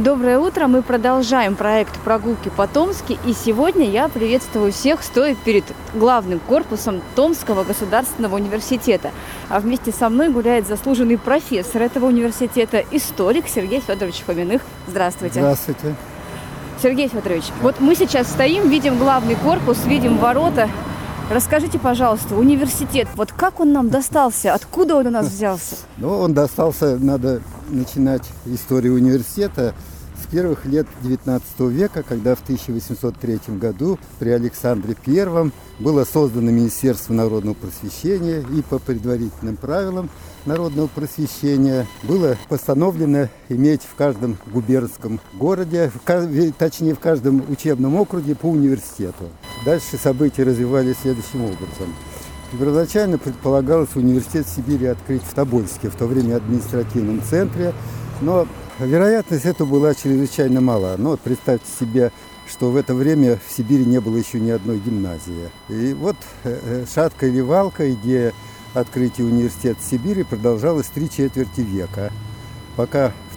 Доброе утро! Мы продолжаем проект «Прогулки по Томске». И сегодня я приветствую всех, стоя перед главным корпусом Томского государственного университета. А вместе со мной гуляет заслуженный профессор этого университета, историк Сергей Федорович Фоминых. Здравствуйте. Здравствуйте. Сергей Федорович, вот мы сейчас стоим, видим главный корпус, видим ворота. Расскажите, пожалуйста, университет, вот как он нам достался, откуда он у нас взялся? Он достался, надо начинать историю университета с первых лет XIX века, когда в 1803 году при Александре I было создано Министерство народного просвещения, и по предварительным правилам народного просвещения было постановлено иметь в каждом губернском городе, точнее в каждом учебном округе по университету. Дальше события развивались следующим образом. Первоначально предполагалось университет Сибири открыть в Тобольске, в то время административном центре, но вероятность эта была чрезвычайно мала. Но представьте себе, что в это время в Сибири не было еще ни одной гимназии. И вот шатка или валка, идея открытия университета Сибири продолжалась 3/4 века, пока в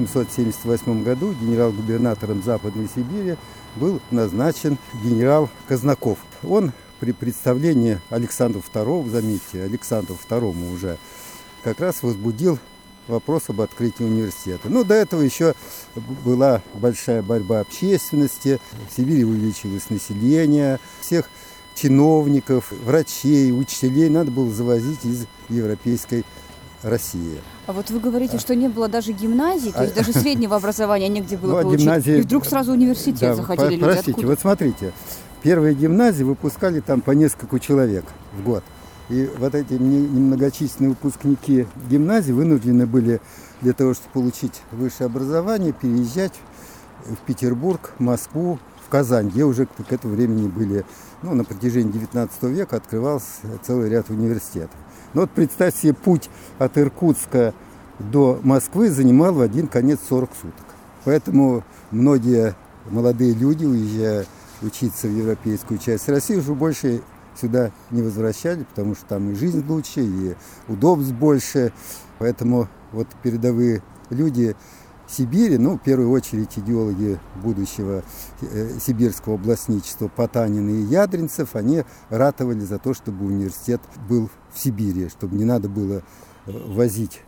1878 году генерал-губернатором Западной Сибири был назначен генерал Казнаков. Он при представлении Александру II, заметьте, Александру II уже, как раз возбудил вопрос об открытии университета. Но до этого еще была большая борьба общественности, в Сибири увеличилось население, всех чиновников, врачей, учителей надо было завозить из европейской России. А вот вы говорите, что не было даже гимназии, то есть даже среднего образования негде было получить, гимназии, и вдруг сразу университет захотели люди. Простите, откуда? вот смотрите, первые гимназии выпускали там по несколько человек в год. И вот эти немногочисленные выпускники гимназии вынуждены были для того, чтобы получить высшее образование, переезжать в Петербург, Москву, в Казань, где уже к этому времени были, на протяжении XIX века открывался целый ряд университетов. Но вот представьте себе, путь от Иркутска до Москвы занимал в один конец 40 суток. Поэтому многие молодые люди, уезжая учиться в европейскую часть России, уже больше сюда не возвращали, потому что там и жизнь лучше, и удобств больше. Поэтому вот передовые люди Сибири, в первую очередь идеологи будущего сибирского областничества Потанин и Ядринцев, они ратовали за то, чтобы университет был в Сибири, чтобы не надо было возить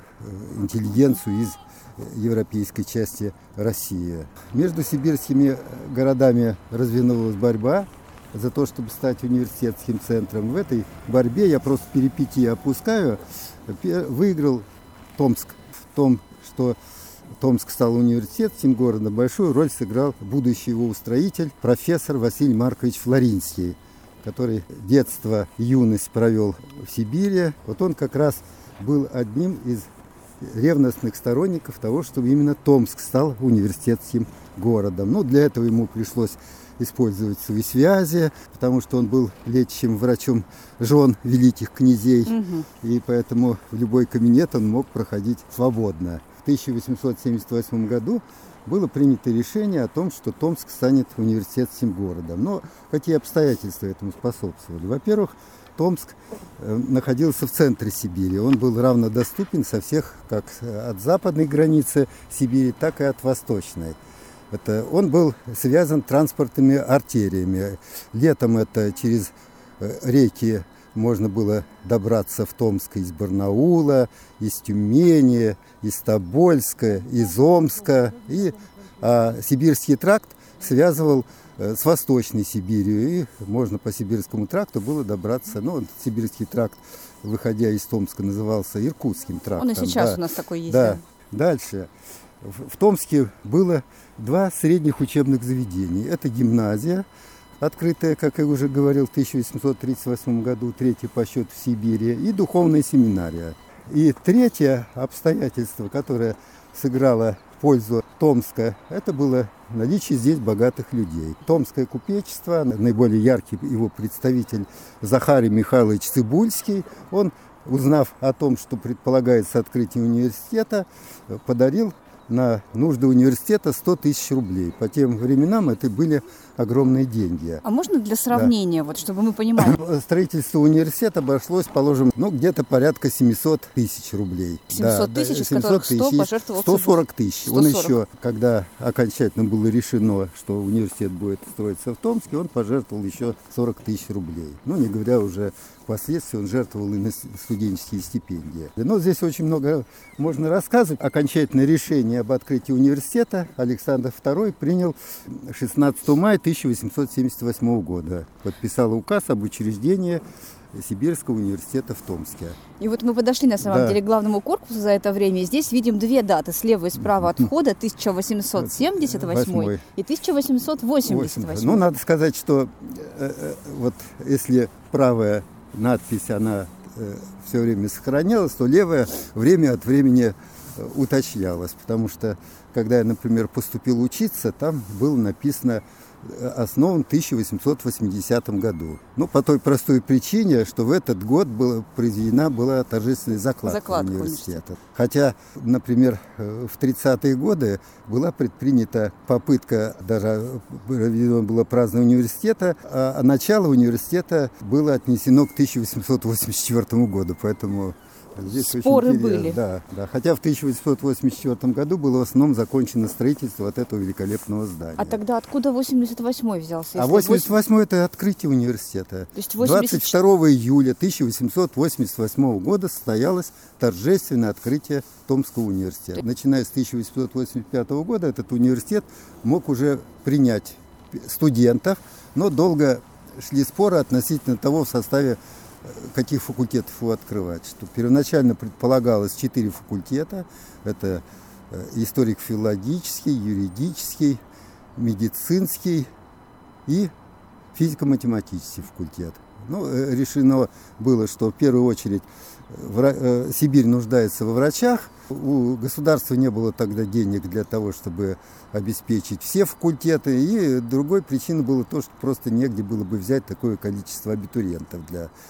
интеллигенцию из европейской части России. Между сибирскими городами развернулась борьба за то, чтобы стать университетским центром. В этой борьбе, я просто перипетии опускаю, выиграл Томск. В том, что Томск стал университетским городом, большую роль сыграл будущий его устроитель, профессор Василий Маркович Флоринский, который детство, юность провел в Сибири. Вот он как раз был одним из ревностных сторонников того, чтобы именно Томск стал университетским городом. Для этого ему пришлось использовать свои связи, потому что он был лечащим врачом жен великих князей, и поэтому в любой кабинет он мог проходить свободно. В 1878 году было принято решение о том, что Томск станет университетским городом. Но какие обстоятельства этому способствовали? Во-первых, Томск находился в центре Сибири. Он был равнодоступен со всех, как от западной границы Сибири, так и от восточной. Он был связан транспортными артериями. Летом это через реки можно было добраться в Томск из Барнаула, из Тюмени, из Тобольска, из Омска. А Сибирский тракт связывал с Восточной Сибирью. И можно по Сибирскому тракту было добраться. Сибирский тракт, выходя из Томска, назывался Иркутским трактом. Он и сейчас у нас такой есть. Да. Дальше. В Томске было 2 средних учебных заведения. Это гимназия, открытая, как я уже говорил, в 1838 году, 3-я по счету в Сибири, и духовная семинария. И третье обстоятельство, которое сыграло в пользу Томска, это было наличие здесь богатых людей. Томское купечество, наиболее яркий его представитель Захарий Михайлович Цыбульский, он, узнав о том, что предполагается открытие университета, подарил на нужды университета 100 000 рублей. По тем временам это были огромные деньги. А можно для сравнения, вот, чтобы мы понимали? Строительство университета обошлось, положим, где-то порядка 700 тысяч рублей. 700 тысяч, из которых 100 пожертвовал 140 тысяч. 140. Он еще, когда окончательно было решено, что университет будет строиться в Томске, он пожертвовал еще 40 тысяч рублей. Не говоря уже впоследствии, он жертвовал и на студенческие стипендии. Но здесь очень много можно рассказывать. Окончательное решение об открытии университета Александр II принял 16 мая 1878 года. Подписал указ об учреждении Сибирского университета в Томске. И вот мы подошли на самом деле к главному корпусу за это время. И здесь видим две даты слева и справа от входа: 1878 и 1888. Надо сказать, что вот если правая надпись, она все время сохранялась, то левая время от времени уточнялась. Потому что, когда я, например, поступил учиться, там было написано «основан в 1880 году». По той простой причине, что в этот год была торжественная закладка университета. Хотя, например, в 30-е годы была предпринята попытка, даже проведено было празднование университета, а начало университета было отнесено к 1884 году, поэтому... Здесь споры были. Да. Хотя в 1884 году было в основном закончено строительство вот этого великолепного здания. А тогда откуда 88-й взялся? 88-й – это открытие университета. То есть 22 июля 1888 года состоялось торжественное открытие Томского университета. Начиная с 1885 года этот университет мог уже принять студентов, но долго шли споры относительно того, в составе каких факультетов его открывать. Что первоначально предполагалось 4 факультета. Это историко-филологический, юридический, медицинский и физико-математический факультет. Решено было, что в первую очередь Сибирь нуждается во врачах. У государства не было тогда денег для того, чтобы обеспечить все факультеты. И другой причиной было то, что просто негде было бы взять такое количество абитуриентов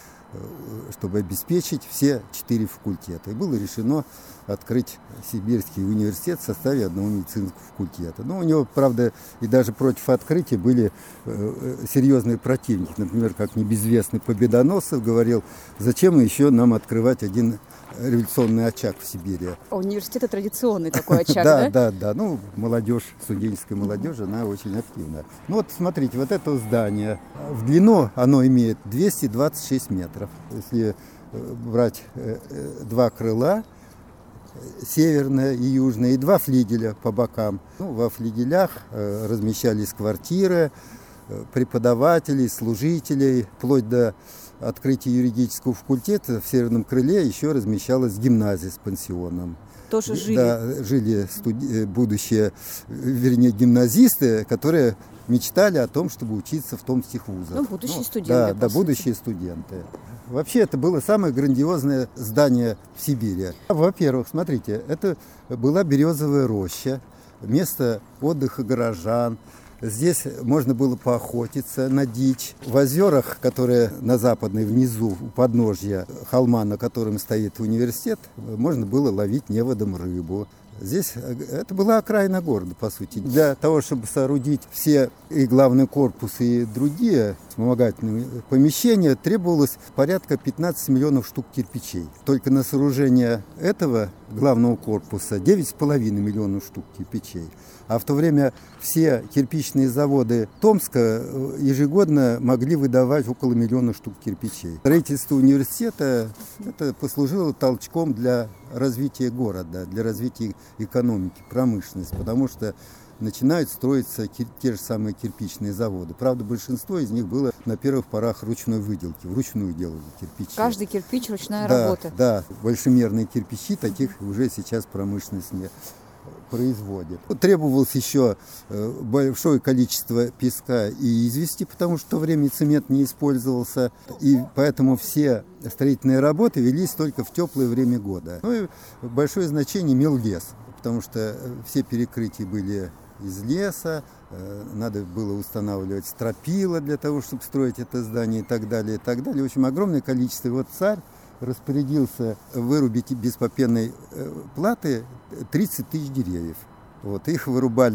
чтобы обеспечить все 4 факультета. И было решено открыть Сибирский университет в составе одного медицинского факультета. У него, правда, и даже против открытия были серьезные противники. Например, как небезвестный Победоносцев говорил, зачем еще нам открывать один революционный очаг в Сибири. А университет – традиционный такой очаг, да? Да. Молодежь, студенческая молодежь, она очень активна. Смотрите, вот это здание. В длину оно имеет 226 метров. Если брать 2 крыла, северное и южное, и 2 флигеля по бокам. Во флигелях размещались квартиры преподавателей, служителей, вплоть до открытия юридического факультета. В северном крыле еще размещалась гимназия с пансионом. Тоже жили? Да, жили будущие, гимназисты, которые мечтали о том, чтобы учиться в томских вузах. Будущие студенты. Да, будущие студенты. Вообще, это было самое грандиозное здание в Сибири. Во-первых, смотрите, это была березовая роща, место отдыха горожан. Здесь можно было поохотиться на дичь. В озерах, которые на западной, внизу, у подножья холма, на котором стоит университет, можно было ловить неводом рыбу. Здесь это была окраина города, по сути. Для того, чтобы соорудить все и главный корпус, и другие вспомогательные помещения, требовалось порядка 15 миллионов штук кирпичей. Только на сооружение этого главного корпуса 9,5 миллионов штук кирпичей. А в то время все кирпичные заводы Томска ежегодно могли выдавать около 1 миллиона штук кирпичей. Строительство университета это послужило толчком для развития города, для развития экономики, промышленности, потому что начинают строиться те же самые кирпичные заводы. Правда, большинство из них было на первых порах ручной выделки, вручную делали кирпичи. Каждый кирпич ручная работа. Да, большемерные кирпичи, таких уже сейчас промышленность не производит. Требовалось еще большое количество песка и извести, потому что в то время цемент не использовался, и поэтому все строительные работы велись только в теплое время года. И большое значение имел лес, потому что все перекрытия были из леса, надо было устанавливать стропила для того, чтобы строить это здание и так далее, и так далее. В общем, огромное количество. И вот царь распорядился вырубить без попенной платы 30 тысяч деревьев. Их вырубали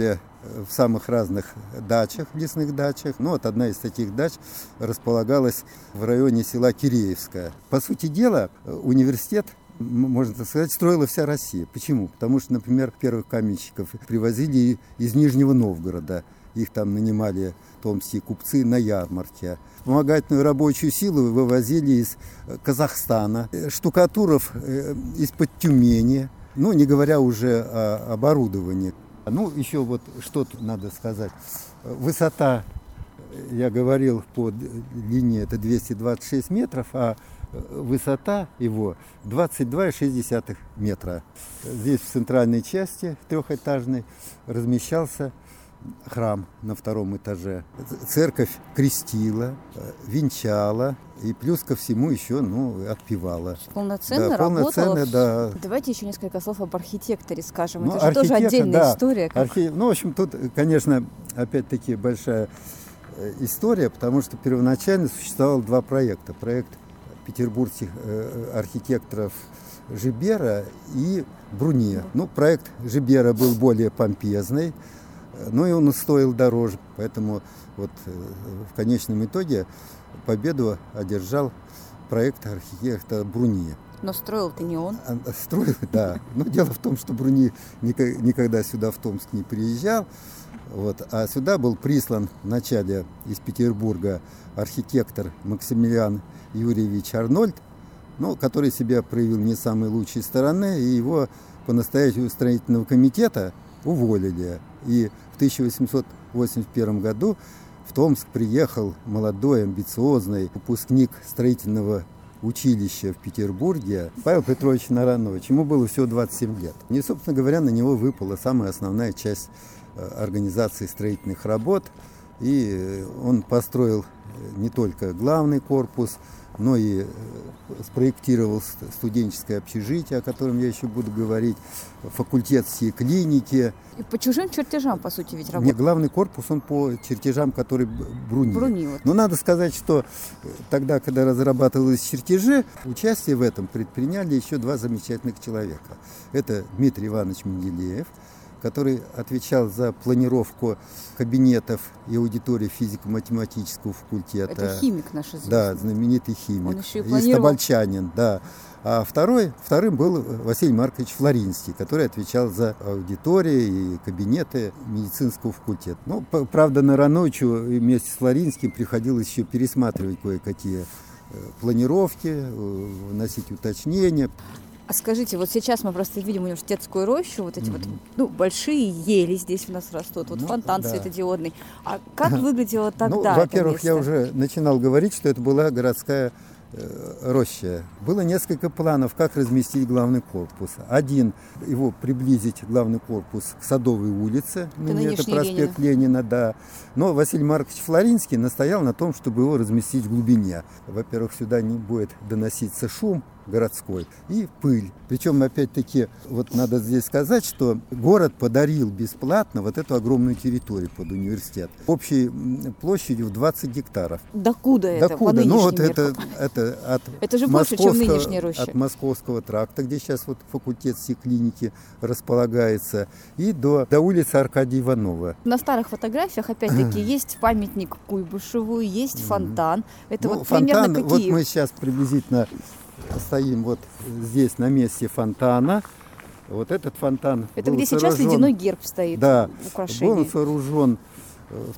в самых разных дачах, лесных дачах. Ну, вот одна из таких дач располагалась в районе села Киреевское. По сути дела, университет, можно так сказать, строила вся Россия. Почему? Потому что, например, первых каменщиков привозили из Нижнего Новгорода. Их там нанимали томские купцы на ярмарке. Вспомогательную рабочую силу вывозили из Казахстана, штукатуров из-под Тюмени, ну, не говоря уже о оборудовании. Ну, еще вот что тут надо сказать. Высота, я говорил, по длине это 226 метров, а высота его 22,6 метра. Здесь в центральной части, трехэтажной, размещался храм на втором этаже. Церковь крестила, венчала и плюс ко всему еще, отпевала. Полноценно работала. Да. Давайте еще несколько слов об архитекторе скажем. Это же тоже отдельная история. В общем, тут, конечно, опять-таки большая история, потому что первоначально существовало два проекта. Проект петербургских архитекторов Жибера и Бруне. Проект Жибера был более помпезный, но и он стоил дороже. Поэтому вот в конечном итоге победу одержал проект архитектора Бруни. Но строил-то не он. Строил, да. Но дело в том, что Бруни никогда сюда, в Томск, не приезжал. А сюда был прислан вначале из Петербурга архитектор Максимилиан Юрьевич Арнольд, который себя проявил не с самой лучшей стороны, и его по настоянию строительного комитета уволили. И в 1881 году в Томск приехал молодой, амбициозный выпускник строительного училища в Петербурге Павел Петрович Наранович. Ему было всего 27 лет. И, собственно говоря, на него выпала самая основная часть организации строительных работ. И он построил не только главный корпус, но и спроектировал студенческое общежитие, о котором я еще буду говорить, факультетские клиники. И по чужим чертежам, по сути, ведь работал? Нет, главный корпус, он по чертежам, которые Бруни. Но надо сказать, что тогда, когда разрабатывались чертежи, участие в этом предприняли еще два замечательных человека. Это Дмитрий Иванович Менделеев, который отвечал за планировку кабинетов и аудиторий физико-математического факультета. Это химик наш известный. Да, знаменитый химик. Он еще и планировал. Тобольчанин, да. А вторым был Василий Маркович Флоринский, который отвечал за аудитории и кабинеты медицинского факультета. Правда, Нарановичу вместе с Флоринским приходилось еще пересматривать кое-какие планировки, вносить уточнения. А скажите, вот сейчас мы просто видим университетскую рощу, вот эти большие ели здесь у нас растут, фонтан светодиодный. А как выглядело тогда? Во-первых, я уже начинал говорить, что это была городская роща. Было несколько планов, как разместить главный корпус. Один, его приблизить, главный корпус, к Садовой улице, это проспект Ленина, да. Но Василий Маркович Флоринский настоял на том, чтобы его разместить в глубине. Во-первых, сюда не будет доноситься шум городской и пыль. Причем, опять-таки, надо здесь сказать, что город подарил бесплатно эту огромную территорию под университет. Общей площадью в 20 гектаров. Докуда это? По это же больше, чем нынешняя роща. От Московского тракта, где сейчас факультет всей клиники располагается, и до улицы Аркадия Иванова. На старых фотографиях, опять-таки, есть памятник Куйбышеву, есть фонтан. Это примерно какие? Мы сейчас приблизительно стоим здесь на месте фонтана. Этот фонтан это где сейчас ледяной герб стоит. Да, украшение. Был сооружен в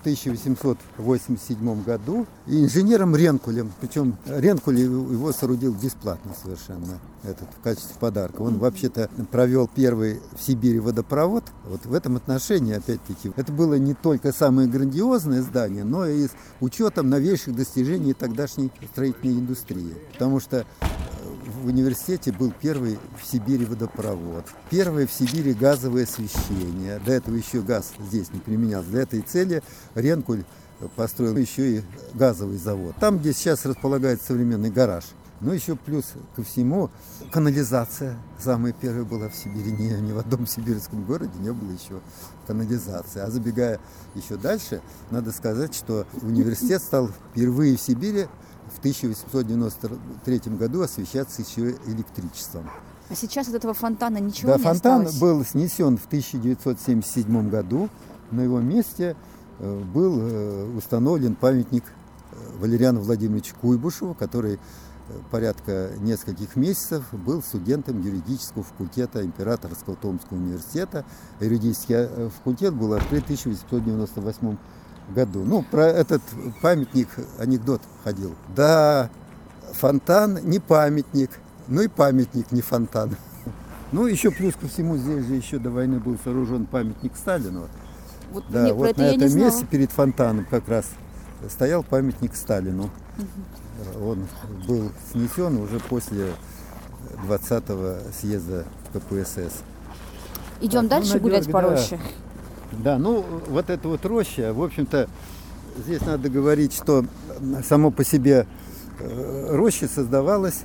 1887 году и инженером Ренкулем. Причем Ренкуль его соорудил бесплатно совершенно, в качестве подарка. Он вообще-то провел первый в Сибири водопровод. В этом отношении, опять-таки, это было не только самое грандиозное здание, но и с учетом новейших достижений тогдашней строительной индустрии. Потому что в университете был первый в Сибири водопровод, первое в Сибири газовое освещение. До этого еще газ здесь не применялся. Для этой цели Ренкуль построил еще и газовый завод. Там, где сейчас располагается современный гараж. Еще плюс ко всему канализация. Самая первая была в Сибири. Ни в одном сибирском городе не было еще канализации. А забегая еще дальше, надо сказать, что университет стал впервые в Сибири в 1893 году освещаться еще электричеством. А сейчас от этого фонтана ничего не осталось? Фонтан был снесен в 1977 году. на его месте был установлен памятник Валериану Владимировичу Куйбышеву, который порядка нескольких месяцев был студентом юридического факультета Императорского Томского университета. Юридический факультет был открыт в 1898 году. Ну, про этот памятник анекдот ходил. Да, фонтан не памятник, ну и памятник не фонтан. Ну, еще плюс ко всему, здесь же еще до войны был сооружен памятник Сталину. Вот, да, нет, вот на этом месте перед фонтаном как раз стоял памятник Сталину. Он был снесен уже после 20-го съезда КПСС. Идем так, дальше гулять по роще. Да, ну вот эта вот роща, в общем-то, здесь надо говорить, что само по себе роща создавалась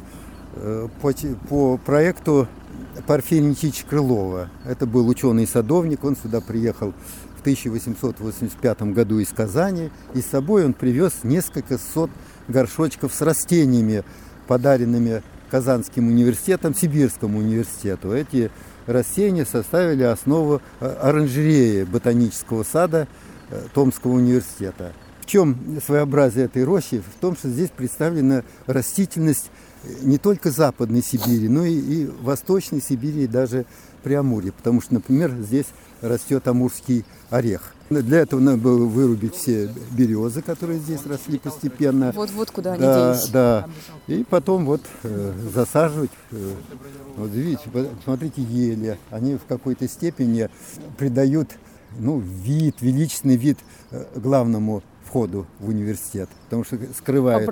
по проекту Порфирия Никитича Крылова. Это был ученый-садовник, он сюда приехал в 1885 году из Казани, и с собой он привез несколько сот горшочков с растениями, подаренными Казанским университетом, Сибирскому университету. Эти растения составили основу оранжереи ботанического сада Томского университета. В чем своеобразие этой рощи? В том, что здесь представлена растительность не только Западной Сибири, но и Восточной Сибири, и даже Преамурья. Потому что, например, здесь растет амурский орех. Для этого надо было вырубить все березы, которые здесь росли постепенно. Вот куда они делись. Да. И потом вот засаживать. Вот видите, смотрите, ели. Они в какой-то степени придают величественный вид главному входу в университет, потому что скрывают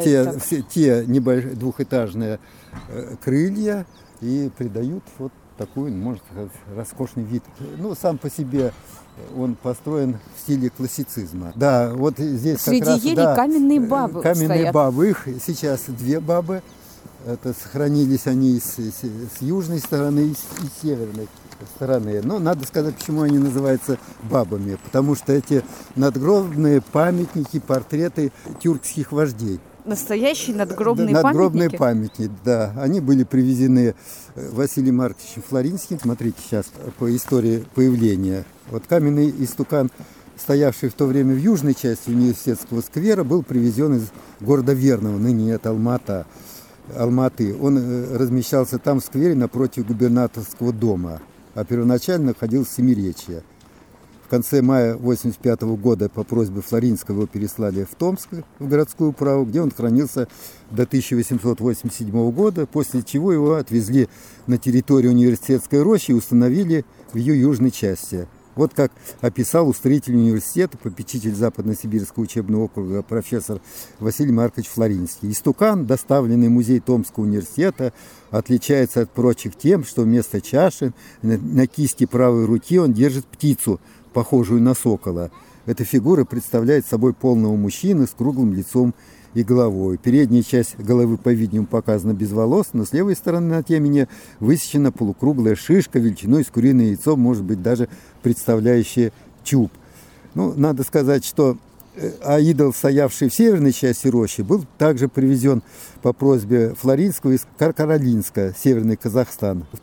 те двухэтажные крылья и придают вот такой, можно сказать, роскошный вид. Ну, сам по себе он построен в стиле классицизма. Да, вот здесь среди как раз, елей каменные бабы стоят. Бабы, их сейчас две бабы. Это сохранились они с южной стороны и с северной стороны. Но надо сказать, почему они называются бабами. Потому что эти надгробные памятники, портреты тюркских вождей. Настоящие надгробные памятники, да. Они были привезены Василием Марковичем Флоринским. Смотрите сейчас по истории появления. Вот каменный истукан, стоявший в то время в южной части университетского сквера, был привезен из города Верного, ныне это Алматы. Он размещался там в сквере напротив губернаторского дома, а первоначально находился в Семиречье. В конце мая 1985 года по просьбе Флоринского его переслали в Томск, в городскую управу, где он хранился до 1887 года, после чего его отвезли на территорию университетской рощи и установили в ее южной части. Вот как описал устроитель университета, попечитель Западно-Сибирского учебного округа профессор Василий Маркович Флоринский. Истукан, доставленный в музей Томского университета, отличается от прочих тем, что вместо чаши на кисти правой руки он держит птицу, похожую на сокола. Эта фигура представляет собой полного мужчину с круглым лицом и головой. Передняя часть головы, по-видимому, показана без волос, но с левой стороны на темени высечена полукруглая шишка величиной с куриное яйцо, может быть, даже представляющая чуб. Ну, надо сказать, что идол, стоявший в северной части рощи, был также привезен по просьбе Флоринского из Каркаролинска, Северный Казахстан, в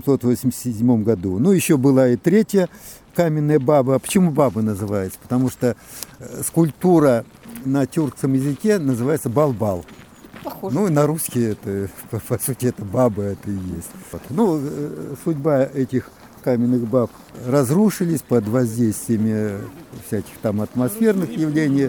1887 году. Ну, еще была и третья каменная баба. Почему баба называется? Потому что скульптура на тюркском языке называется балбал. Похоже. Ну, на русский это, по сути, это баба, это и есть. Ну, судьба этих каменных баб разрушились под воздействиями всяких там атмосферных явлений.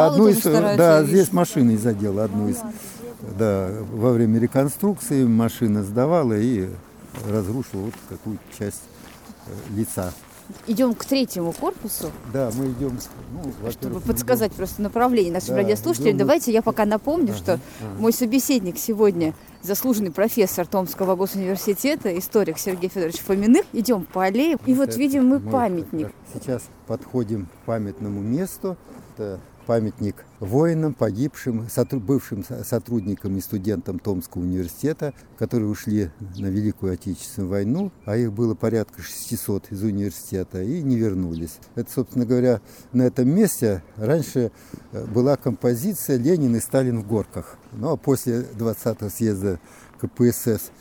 Здесь машиной задела одну из. Да, во время реконструкции машина сдавала и разрушила вот какую-то часть лица. Идем к третьему корпусу. Да, мы идем, чтобы подсказать просто направление нашим радиослушателям. Давайте я пока напомню, что мой собеседник сегодня заслуженный профессор Томского госуниверситета, историк Сергей Федорович Фоминых. Идем по аллее, и вот видим мы памятник. Сейчас подходим к памятному месту. Это памятник воинам, погибшим, бывшим сотрудникам и студентам Томского университета, которые ушли на Великую Отечественную войну, а их было порядка 600 из университета, и не вернулись. Это, собственно говоря, на этом месте раньше была композиция «Ленин и Сталин в горках». Ну, а после 20-го съезда КПСС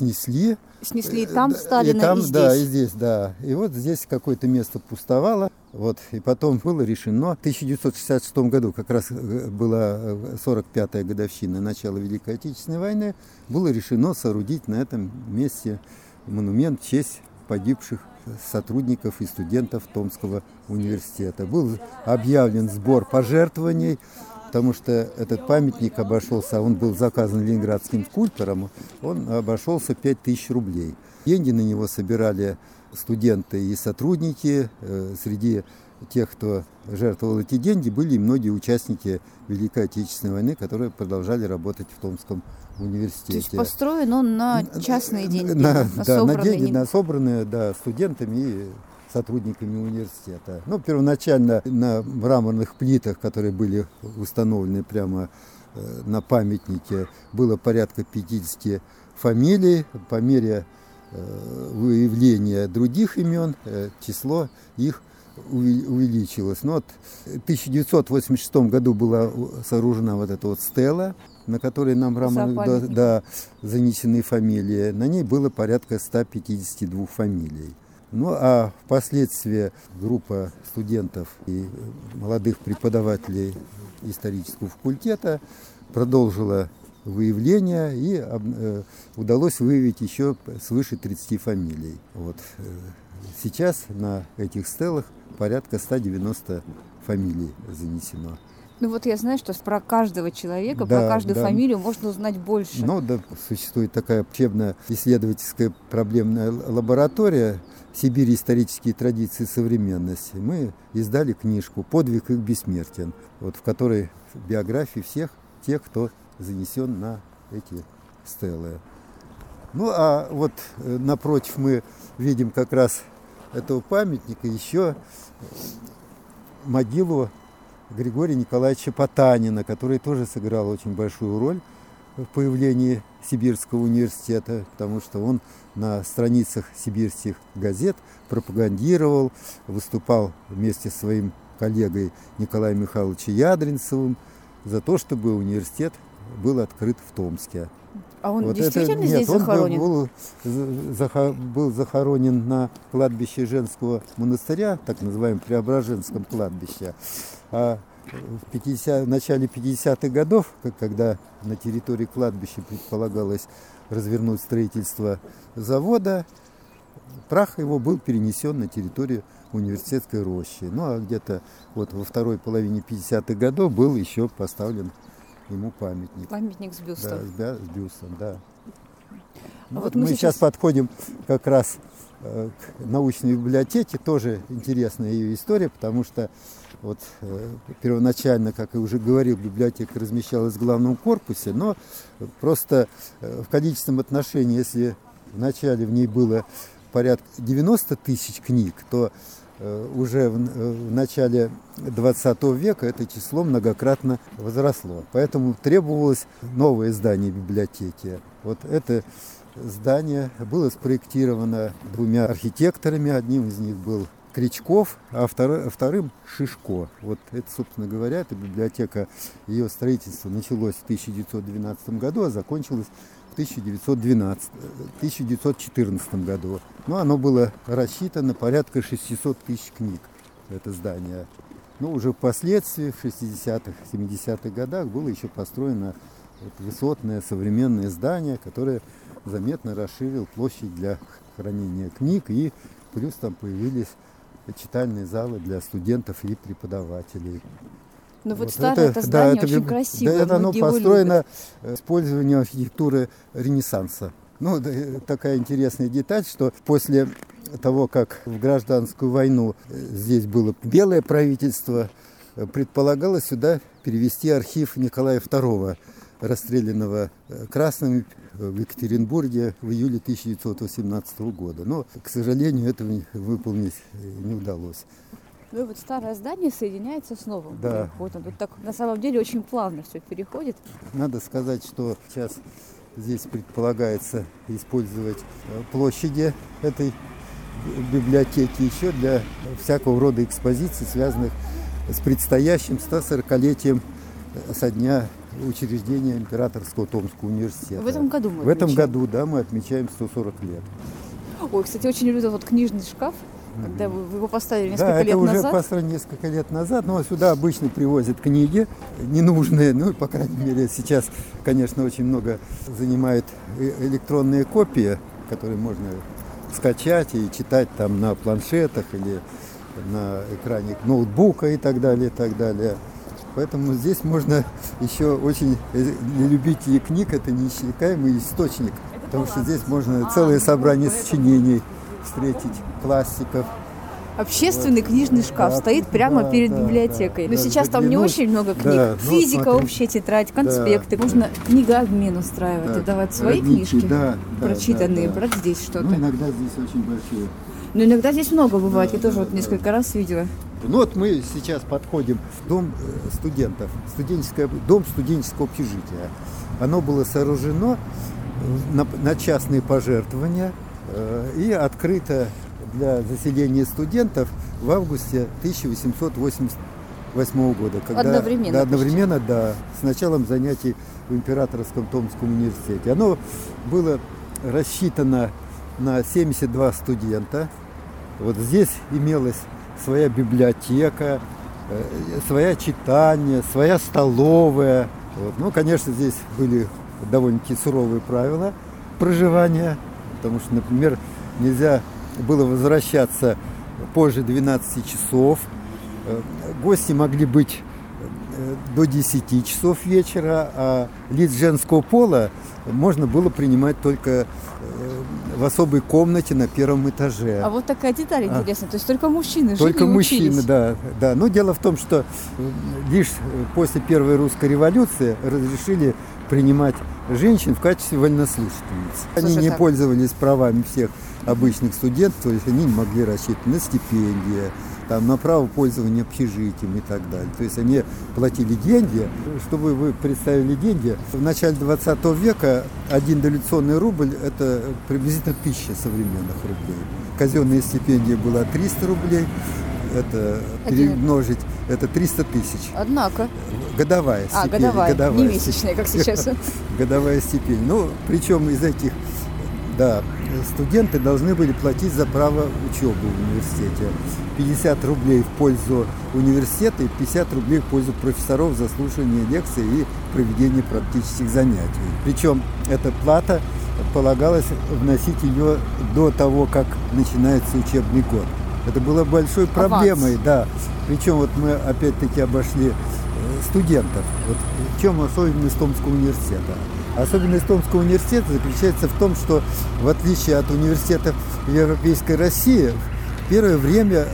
снесли и там Сталина, и здесь. Да, и здесь, да. И вот здесь какое-то место пустовало. Вот, и потом было решено, в 1966 году, как раз была 45-я годовщина начала Великой Отечественной войны, было решено соорудить на этом месте монумент в честь погибших сотрудников и студентов Томского университета. Был объявлен сбор пожертвований, потому что этот памятник обошелся, он был заказан ленинградским скульптором, он обошелся 5000 рублей. Деньги на него собирали студенты и сотрудники. Среди тех, кто жертвовал эти деньги, были и многие участники Великой Отечественной войны, которые продолжали работать в Томском университете. То есть построен он на частные деньги? На собранные студентами и сотрудниками университета. Первоначально на мраморных плитах, которые были установлены прямо на памятнике, было порядка 50 фамилий. По мере выявления других имен число их увеличилось. В 1986 году была сооружена вот эта вот стела, на которой на мраморных занесены фамилии. На ней было порядка 152 фамилий. А впоследствии группа студентов и молодых преподавателей исторического факультета продолжила выявление, и удалось выявить еще свыше 30 фамилий. Сейчас на этих стелах порядка 190 фамилий занесено. Я знаю, что про каждого человека, про каждую фамилию можно узнать больше. Существует такая учебно-исследовательская проблемная лаборатория «Сибирь. Исторические традиции и современность». Мы издали книжку «Подвиг их бессмертен», в которой биографии всех тех, кто занесен на эти стелы. Напротив мы видим как раз этого памятника еще могилу Григория Николаевича Потанина, который тоже сыграл очень большую роль в появлении Сибирского университета, потому что он на страницах сибирских газет пропагандировал, выступал вместе с своим коллегой Николаем Михайловичем Ядринцевым за то, чтобы университет был открыт в Томске. А он действительно здесь захоронен? Он был захоронен на кладбище женского монастыря, так называемом Преображенском кладбище. А в начале 50-х годов, когда на территории кладбища предполагалось развернуть строительство завода, прах его был перенесен на территорию университетской рощи. А где-то во второй половине 50-х годов был еще поставлен ему памятник. Памятник с бюстом. Да, с бюстом, да. Мы сейчас подходим как раз к научной библиотеке. Тоже интересная ее история, потому что первоначально, как я уже говорил, библиотека размещалась в главном корпусе, но просто в количественном отношении, если вначале в ней было порядка 90 тысяч книг, то уже в начале 20 века это число многократно возросло. Поэтому требовалось новое здание библиотеки. Это здание было спроектировано двумя архитекторами. Одним из них был Кричков, а вторым Шишко. Это, собственно говоря, эта библиотека, ее строительство началось в 1912 году, а закончилось в 1914 году. Оно было рассчитано порядка 600 тысяч книг, это здание. Уже впоследствии, в 60-х, 70-х годах, было еще построено высотное современное здание, которое заметно расширило площадь для хранения книг, и плюс там появились читальные залы для студентов и преподавателей. Старое это здание очень красивое. Оно построено с использованием архитектуры Ренессанса. Такая интересная деталь, что после того, как в гражданскую войну здесь было белое правительство, предполагалось сюда перевести архив Николая II, расстрелянного красными в Екатеринбурге в июле 1918 года. Но, к сожалению, этого выполнить не удалось. Старое здание соединяется с новым. Да. На самом деле очень плавно все переходит. Надо сказать, что сейчас здесь предполагается использовать площади этой библиотеки еще для всякого рода экспозиций, связанных с предстоящим 140-летием со дня учреждения Императорского Томского университета. В этом году мы отмечаем 140 лет. Ой, кстати, очень люблю книжный шкаф. Когда вы его поставили Да, несколько лет это уже назад? построено несколько лет назад, но сюда обычно привозят книги ненужные, ну, по крайней мере, сейчас, конечно, очень много занимают электронные копии, которые можно скачать и читать там на планшетах или на экране ноутбука и так далее, и так далее. Поэтому здесь можно еще очень, для любителей книг, это неиссякаемый источник, потому что здесь можно целое собрание сочинений встретить, классиков. Общественный книжный шкаф стоит прямо перед библиотекой. Но сейчас там не очень много книг. Да, Физика, смотри. общая тетрадь, конспекты. Можно книгообмен устраивать и давать свои родники, книжки, да. прочитанные, брать здесь что-то. Ну, иногда здесь очень большие. Но иногда здесь много бывает. Да, Я тоже да, вот несколько раз видела. Ну вот мы сейчас подходим в дом студентов, дом студенческого общежития. Оно было сооружено на частные пожертвования и открыто для заселения студентов в августе 1888 года. Одновременно, с началом занятий в Императорском Томском университете. Оно было рассчитано на 72 студента. Вот здесь имелась своя библиотека, своя читальня, своя столовая. Вот. Ну, конечно, здесь были довольно-таки суровые правила проживания, потому что, например, нельзя было возвращаться позже 12 часов. Гости могли быть до 10 часов вечера, а лиц женского пола можно было принимать только в особой комнате на первом этаже. А вот такая деталь интересная. То есть только мужчины жили Только и мужчины, учились. да. Но дело в том, что лишь после Первой русской революции разрешили принимать женщин в качестве вольнослушательниц. Они не пользовались правами всех обычных студентов, то есть они не могли рассчитывать на стипендии, там, на право пользования общежитием и так далее. То есть они платили деньги. Чтобы вы представили деньги, в начале 20 века 1 дореволюционный рубль – это приблизительно 1000 современных рублей. Казенная стипендия была 300 рублей, это перемножить, это 300 тысяч. Однако. Годовая стипендия. Годовая, не месячная, как сейчас. Годовая стипендия. Ну, причем из этих, студенты должны были платить за право учебы в университете. 50 рублей в пользу университета и 50 рублей в пользу профессоров за слушание лекций и проведение практических занятий. Причем эта плата полагалось вносить ее до того, как начинается учебный год. Это было большой проблемой, да. Причем вот мы опять-таки обошли студентов. Вот в чем особенность Томского университета? Особенность Томского университета заключается в том, что в отличие от университетов Европейской России, первое время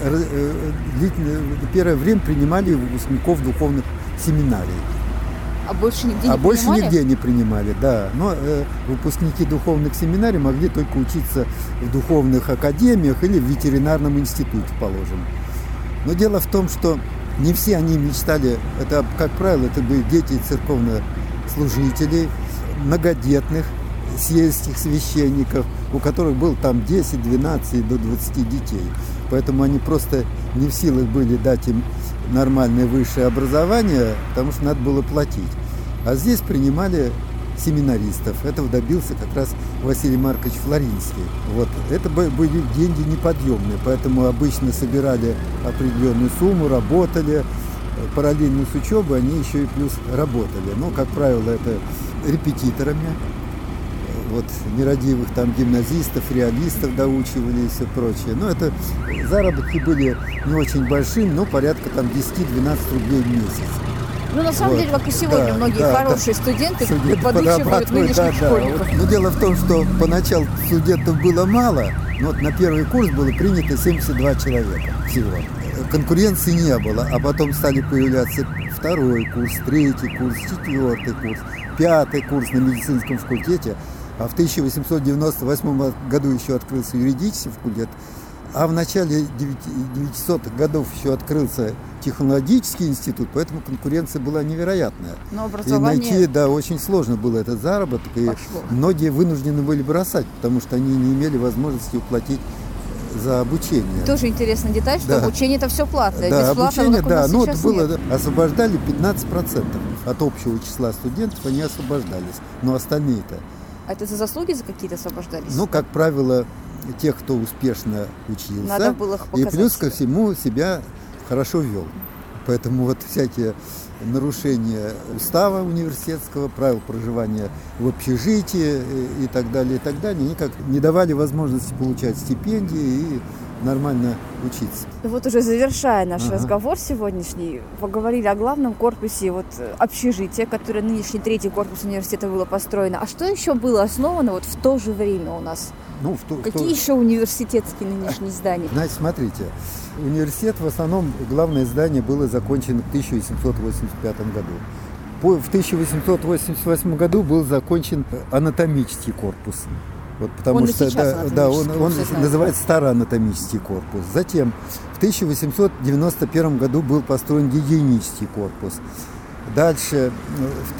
принимали выпускников духовных семинарий. А больше нигде не принимали? Больше нигде не принимали, да. Но выпускники духовных семинарий могли только учиться в духовных академиях или в ветеринарном институте, положим. Но дело в том, что не все они мечтали, это, как правило, это были дети церковнослужителей, многодетных сельских священников, у которых было там 10, 12 до 20 детей. Поэтому они просто не в силах были дать им нормальное высшее образование, потому что надо было платить. А здесь принимали семинаристов. Этого добился как раз Василий Маркович Флоринский. Вот. Это были деньги неподъемные, поэтому обычно собирали определенную сумму, работали. Параллельно с учебой они еще и плюс работали. Но, как правило, это репетиторами. Вот, нерадивых там гимназистов, реалистов доучивали и все прочее. Но это заработки были не очень большими, но порядка там 10-12 рублей в месяц. Ну, на самом деле, как и сегодня, многие хорошие студенты подучивают нынешних школьников. Но дело в том, что поначалу студентов было мало, но вот на первый курс было принято 72 человека всего. Конкуренции не было, а потом стали появляться второй курс, третий курс, четвертый курс, пятый курс на медицинском факультете. А в 1898 году еще открылся юридический факультет, а в начале 900-х годов еще открылся технологический институт, поэтому конкуренция была невероятная. Но образование... И найти, очень сложно было этот заработок, и многие вынуждены были бросать, потому что они не имели возможности уплатить за обучение. Тоже интересная деталь, что обучение это все платное. Да, бесплатного, обучение, как было, освобождали 15% от общего числа студентов, они освобождались, но остальные-то. А это за заслуги за какие-то освобождались? Ну, как правило, тех, кто успешно учился. Надо было их и показать плюс ко себя. всему себя хорошо вел. Поэтому вот всякие нарушения устава университетского, правил проживания в общежитии и так далее, они никак не давали возможности получать стипендии и нормально учиться. И вот уже завершая наш разговор сегодняшний, поговорили о главном корпусе общежития, которое нынешний третий корпус университета было построено. А что еще было основано в то же время у нас? Какие еще университетские нынешние здания? Значит, смотрите, университет в основном, главное здание было закончено в 1885 году. В 1888 году был закончен анатомический корпус. Потому что он называется старый анатомический корпус. Затем в 1891 году был построен гигиенический корпус. Дальше в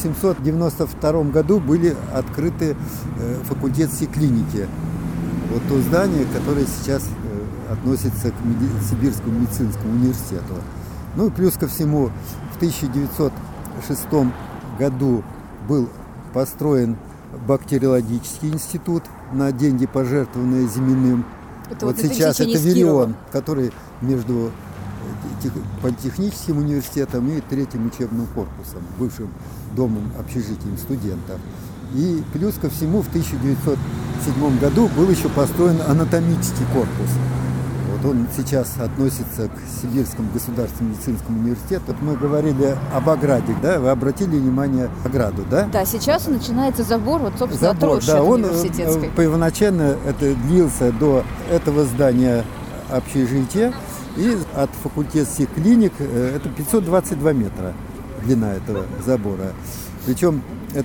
1892 году были открыты факультетские клиники. То здание, которое сейчас относится к Сибирскому медицинскому университету. И плюс ко всему в 1906 году был построен бактериологический институт на деньги, пожертвованные Зиминым. Сейчас это Вирион, который между политехническим университетом и третьим учебным корпусом, бывшим домом общежитием студентов. И плюс ко всему в 1907 году был еще построен анатомический корпус. Он сейчас относится к Сибирскому государственному медицинскому университету. Мы говорили об ограде, да? Вы обратили внимание на ограду, да? Да, сейчас начинается забор, собственно, от рощи университетской. Он первоначально это длился до этого здания общежития, и от факультетских клиник это 522 метра длина этого забора. Причем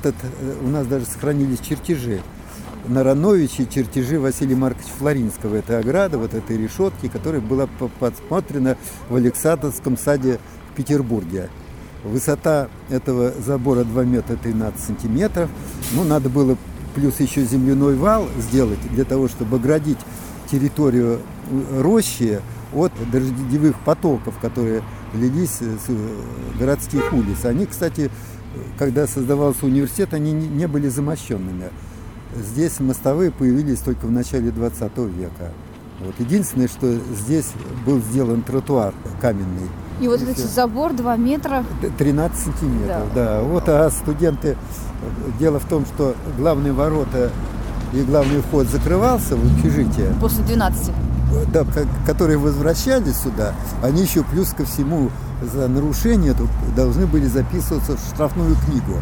у нас даже сохранились чертежи Нарановича, чертежи Василия Марковича Флоринского этой ограды, этой решетки, которая была подсмотрена в Александровском саде в Петербурге. Высота этого забора 2 метра 13 сантиметров. Надо было плюс еще земляной вал сделать для того, чтобы оградить территорию рощи от дождевых потоков, которые лились с городских улиц. Они, кстати, когда создавался университет, они не были замощенными. Здесь мостовые появились только в начале 20 века. Единственное, что здесь был сделан тротуар каменный. И этот забор 2 метра. 13 сантиметров, да. А студенты... Дело в том, что главные ворота и главный вход закрывался в общежитие. После 12. Да, которые возвращались сюда, они еще плюс ко всему за нарушение должны были записываться в штрафную книгу.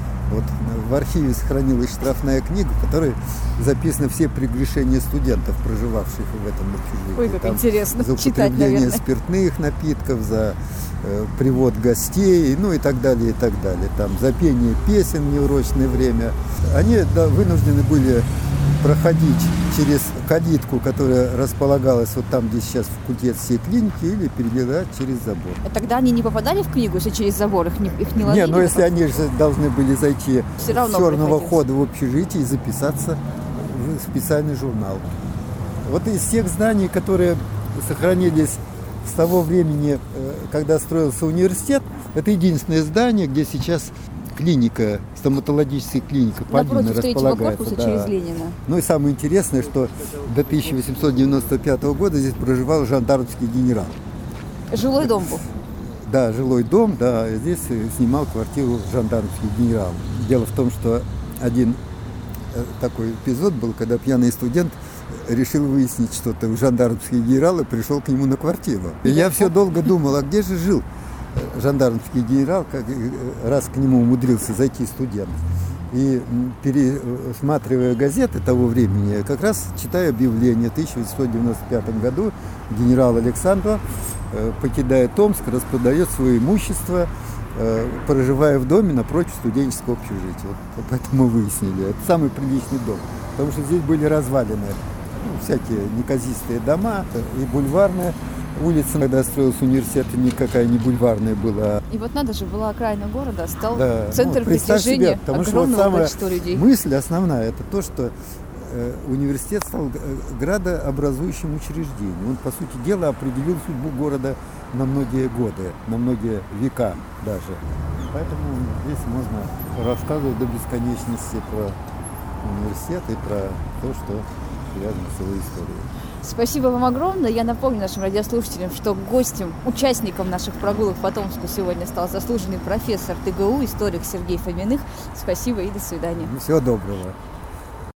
В архиве сохранилась штрафная книга, в которой записаны все прегрешения студентов, проживавших в этом общежитии. Ой, как интересно за читать, употребление спиртных напитков, за привод гостей, и так далее, и так далее. За пение песен в неурочное время. Они вынуждены были проходить через калитку, которая располагалась там, где сейчас факультетские клиники, или перебегать через забор. А тогда они не попадали в книгу, если через забор их не ловили? Нет, если они же должны были зайти с черного хода в общежитие и записаться в специальный журнал. Из тех зданий, которые сохранились с того времени, когда строился университет, это единственное здание, где сейчас клиника, стоматологическая клиника Полина располагается. Корпуса, через Ленина. И самое интересное, что до 1895 года здесь проживал жандармский генерал. Жилой дом был? Да, жилой дом, да, здесь снимал квартиру жандармский генерал. Дело в том, что один такой эпизод был, когда пьяный студент решил выяснить что-то у жандармского генерала и пришел к нему на квартиру. И я все долго думал, а где же жил жандармский генерал, раз к нему умудрился зайти студент. И пересматривая газеты того времени, как раз читаю объявление: в 1895 году генерал Александров, покидая Томск, распродает свое имущество, проживая в доме напротив студенческого общежития. Поэтому мы выяснили, это самый приличный дом, потому что здесь были развалины, всякие неказистые дома и бульварные. Улица, когда строился университет, никакая не бульварная была. И надо же, была окраина города, стал центр себе, притяжения потому огромного количества людей. Мысль основная, это то, что университет стал градообразующим учреждением. Он, по сути дела, определил судьбу города на многие годы, на многие века даже. Поэтому здесь можно рассказывать до бесконечности про университет и про то, что связано с его историей. Спасибо вам огромное. Я напомню нашим радиослушателям, что гостем, участником наших прогулок по Томску сегодня стал заслуженный профессор ТГУ, историк Сергей Фоминых. Спасибо и до свидания. Всего доброго.